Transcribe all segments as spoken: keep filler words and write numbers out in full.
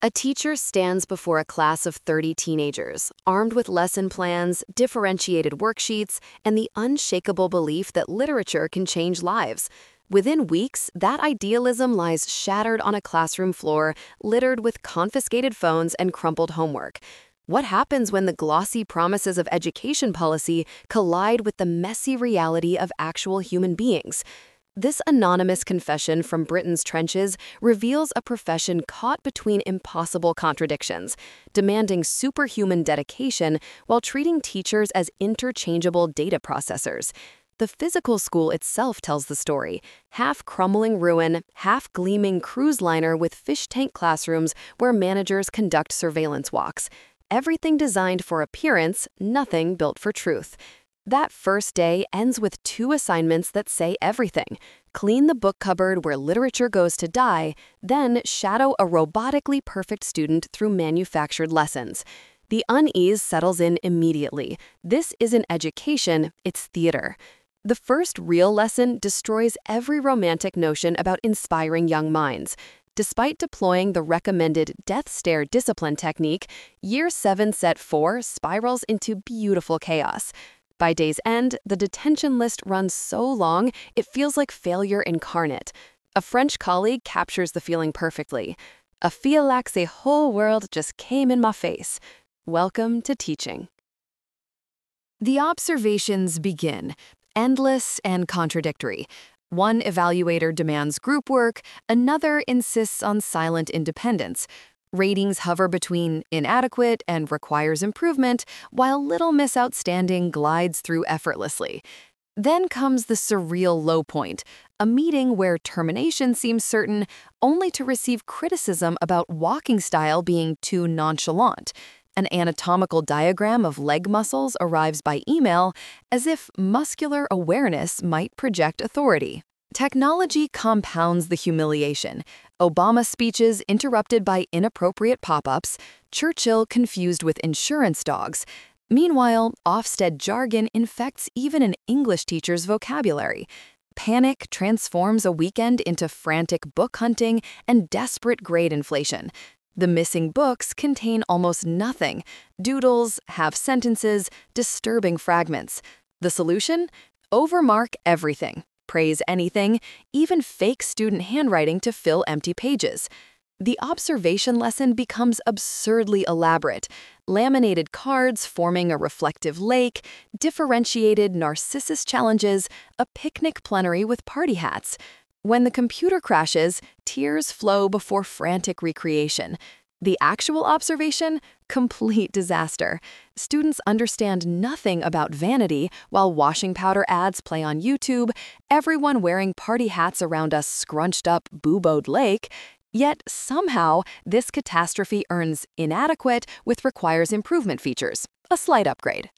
A teacher stands before a class of thirty teenagers, armed with lesson plans, differentiated worksheets, and the unshakable belief that literature can change lives. Within weeks, that idealism lies shattered on a classroom floor, littered with confiscated phones and crumpled homework. What happens when the glossy promises of education policy collide with the messy reality of actual human beings? This anonymous confession from Britain's trenches reveals a profession caught between impossible contradictions, demanding superhuman dedication while treating teachers as interchangeable data processors. The physical school itself tells the story: half crumbling ruin, half gleaming cruise liner with fish tank classrooms where managers conduct surveillance walks. Everything designed for appearance, nothing built for truth. That first day ends with two assignments that say everything. Clean the book cupboard where literature goes to die, then shadow a robotically perfect student through manufactured lessons. The unease settles in immediately. This isn't education, it's theater. The first real lesson destroys every romantic notion about inspiring young minds. Despite deploying the recommended death stare discipline technique, Year seven Set four spirals into beautiful chaos. By day's end, the detention list runs so long it feels like failure incarnate. A French colleague captures the feeling perfectly. "I feel like the whole world just came in my face." Welcome to teaching. The observations begin, endless and contradictory. One evaluator demands group work, another insists on silent independence. Ratings hover between inadequate and requires improvement, while Little Miss Outstanding glides through effortlessly. Then comes the surreal low point, a meeting where termination seems certain, only to receive criticism about walking style being too nonchalant. An anatomical diagram of leg muscles arrives by email, as if muscular awareness might project authority. Technology compounds the humiliation. Obama speeches interrupted by inappropriate pop-ups, Churchill confused with insurance dogs. Meanwhile, Ofsted jargon infects even an English teacher's vocabulary. Panic transforms a weekend into frantic book hunting and desperate grade inflation. The missing books contain almost nothing: doodles, half sentences, disturbing fragments. The solution? Overmark everything. Praise anything, even fake student handwriting to fill empty pages. The observation lesson becomes absurdly elaborate. Laminated cards forming a reflective lake, differentiated Narcissus challenges, a picnic plenary with party hats. When the computer crashes, tears flow before frantic recreation. The actual observation? Complete disaster. Students understand nothing about vanity while washing powder ads play on YouTube, everyone wearing party hats around a scrunched up, booboed lake. Yet somehow, this catastrophe earns inadequate with requires improvement features, a slight upgrade.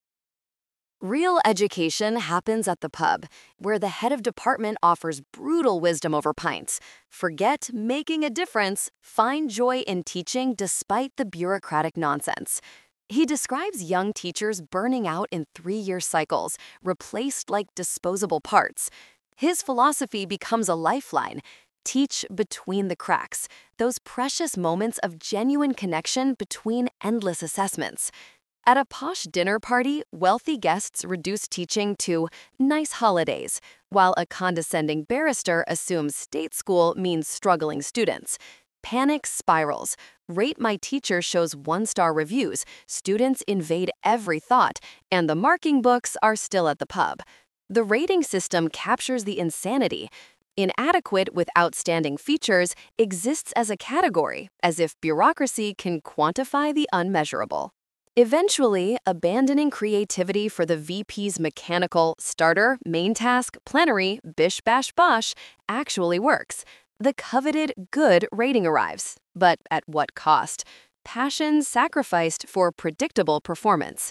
Real education happens at the pub, where the head of department offers brutal wisdom over pints. Forget making a difference. Find joy in teaching despite the bureaucratic nonsense. He describes young teachers burning out in three-year cycles, replaced like disposable parts. His philosophy becomes a lifeline. Teach between the cracks, those precious moments of genuine connection between endless assessments. At a posh dinner party, wealthy guests reduce teaching to nice holidays, while a condescending barrister assumes state school means struggling students. Panic spirals. Rate My Teacher shows one-star reviews, students invade every thought, and the marking books are still at the pub. The rating system captures the insanity. Inadequate with outstanding features exists as a category, as if bureaucracy can quantify the unmeasurable. Eventually, abandoning creativity for the V P's mechanical starter, main task, plenary, bish bash bosh actually works. The coveted good rating arrives, but at what cost? Passion sacrificed for predictable performance.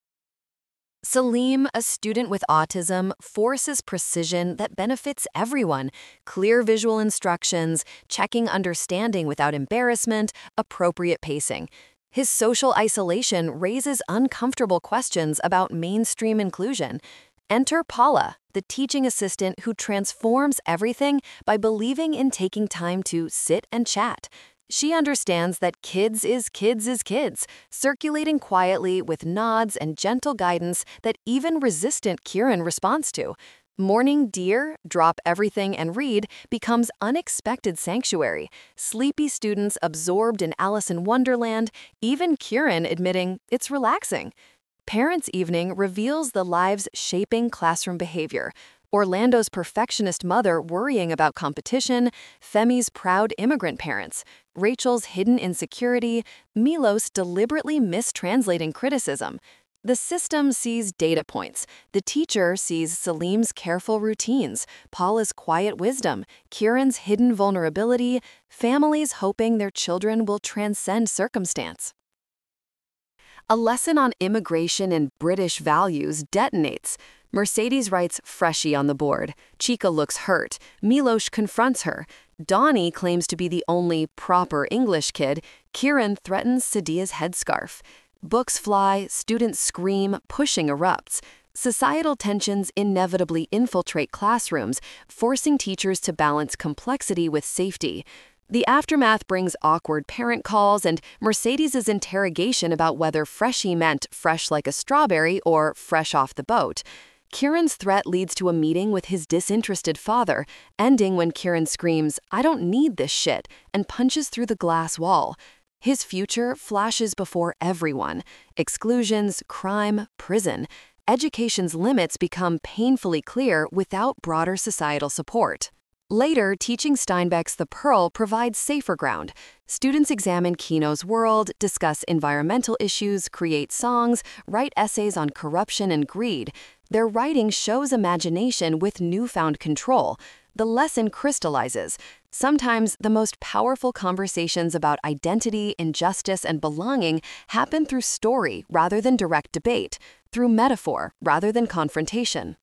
Salim, a student with autism, forces precision that benefits everyone: clear visual instructions, checking understanding without embarrassment, appropriate pacing. His social isolation raises uncomfortable questions about mainstream inclusion. Enter Paula, the teaching assistant who transforms everything by believing in taking time to sit and chat. She understands that kids is kids is kids, circulating quietly with nods and gentle guidance that even resistant Kieran responds to. Morning dear, drop everything and read becomes unexpected sanctuary. Sleepy students absorbed in Alice in Wonderland, even Kieran admitting it's relaxing. Parents' evening reveals the lives shaping classroom behavior. Orlando's perfectionist mother worrying about competition, Femi's proud immigrant parents, Rachel's hidden insecurity, Milos deliberately mistranslating criticism. The system sees data points. The teacher sees Salim's careful routines, Paula's quiet wisdom, Kieran's hidden vulnerability, families hoping their children will transcend circumstance. A lesson on immigration and British values detonates. Mercedes writes Freshie on the board. Chica looks hurt. Milos confronts her. Donnie claims to be the only proper English kid. Kieran threatens Sadia's headscarf. Books fly, students scream, pushing erupts. Societal tensions inevitably infiltrate classrooms, forcing teachers to balance complexity with safety. The aftermath brings awkward parent calls and Mercedes' interrogation about whether Freshie meant fresh like a strawberry or fresh off the boat. Kieran's threat leads to a meeting with his disinterested father, ending when Kieran screams, "I don't need this shit," and punches through the glass wall. His future flashes before everyone. Exclusions, crime, prison. Education's limits become painfully clear without broader societal support. Later, teaching Steinbeck's The Pearl provides safer ground. Students examine Kino's world, discuss environmental issues, create songs, write essays on corruption and greed. Their writing shows imagination with newfound control. The lesson crystallizes. Sometimes the most powerful conversations about identity, injustice, and belonging happen through story rather than direct debate, through metaphor rather than confrontation.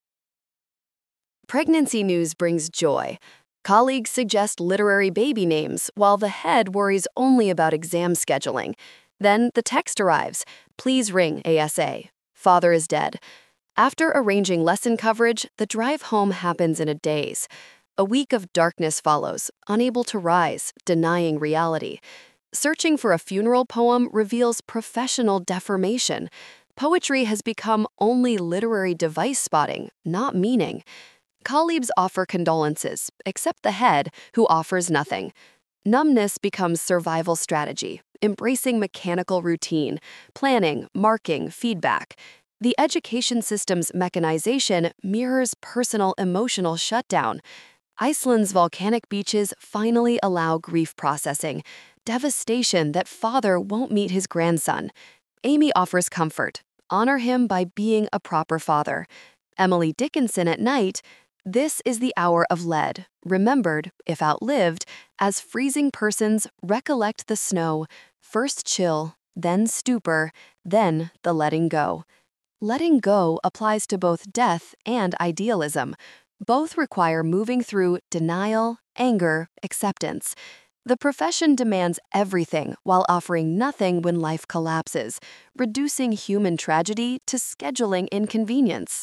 Pregnancy news brings joy. Colleagues suggest literary baby names, while the head worries only about exam scheduling. Then the text arrives, "Please ring A S A. Father is dead." After arranging lesson coverage, the drive home happens in a daze. A week of darkness follows, unable to rise, denying reality. Searching for a funeral poem reveals professional deformation. Poetry has become only literary device spotting, not meaning. Colleagues offer condolences, except the head, who offers nothing. Numbness becomes survival strategy, embracing mechanical routine, planning, marking, feedback. The education system's mechanization mirrors personal emotional shutdown. Iceland's volcanic beaches finally allow grief processing, devastation that father won't meet his grandson. Amy offers comfort, honor him by being a proper father. Emily Dickinson at night, this is the hour of lead, remembered, if outlived, as freezing persons recollect the snow, first chill, then stupor, then the letting go. Letting go applies to both death and idealism. Both require moving through denial, anger, acceptance. The profession demands everything while offering nothing when life collapses, reducing human tragedy to scheduling inconvenience.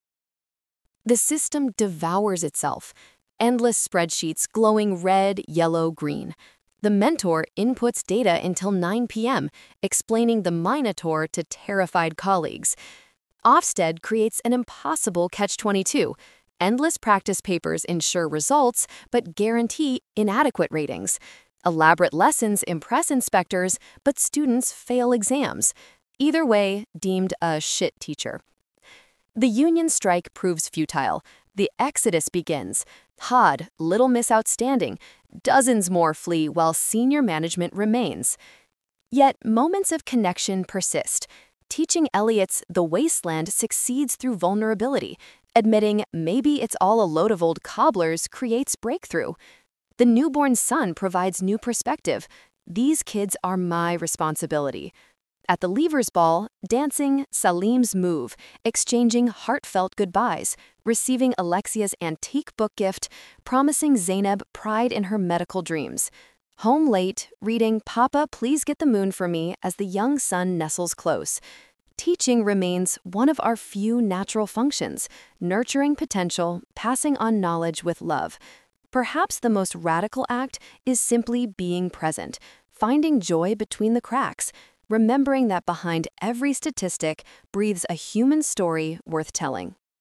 The system devours itself. Endless spreadsheets glowing red, yellow, green. The mentor inputs data until nine p m, explaining the Minotaur to terrified colleagues. Ofsted creates an impossible catch twenty-two. Endless practice papers ensure results, but guarantee inadequate ratings. Elaborate lessons impress inspectors, but students fail exams. Either way, deemed a shit teacher. The union strike proves futile. The exodus begins. H O D, Little Miss Outstanding. Dozens more flee while senior management remains. Yet moments of connection persist. Teaching Eliot's The Wasteland succeeds through vulnerability. Admitting maybe it's all a load of old cobblers creates breakthrough. The newborn son provides new perspective. These kids are my responsibility. At the Leavers Ball, dancing Salim's move, exchanging heartfelt goodbyes, receiving Alexia's antique book gift, promising Zainab pride in her medical dreams. Home late, reading Papa, Please Get the Moon for Me as the young son nestles close. Teaching remains one of our few natural functions, nurturing potential, passing on knowledge with love. Perhaps the most radical act is simply being present, finding joy between the cracks, remembering that behind every statistic breathes a human story worth telling.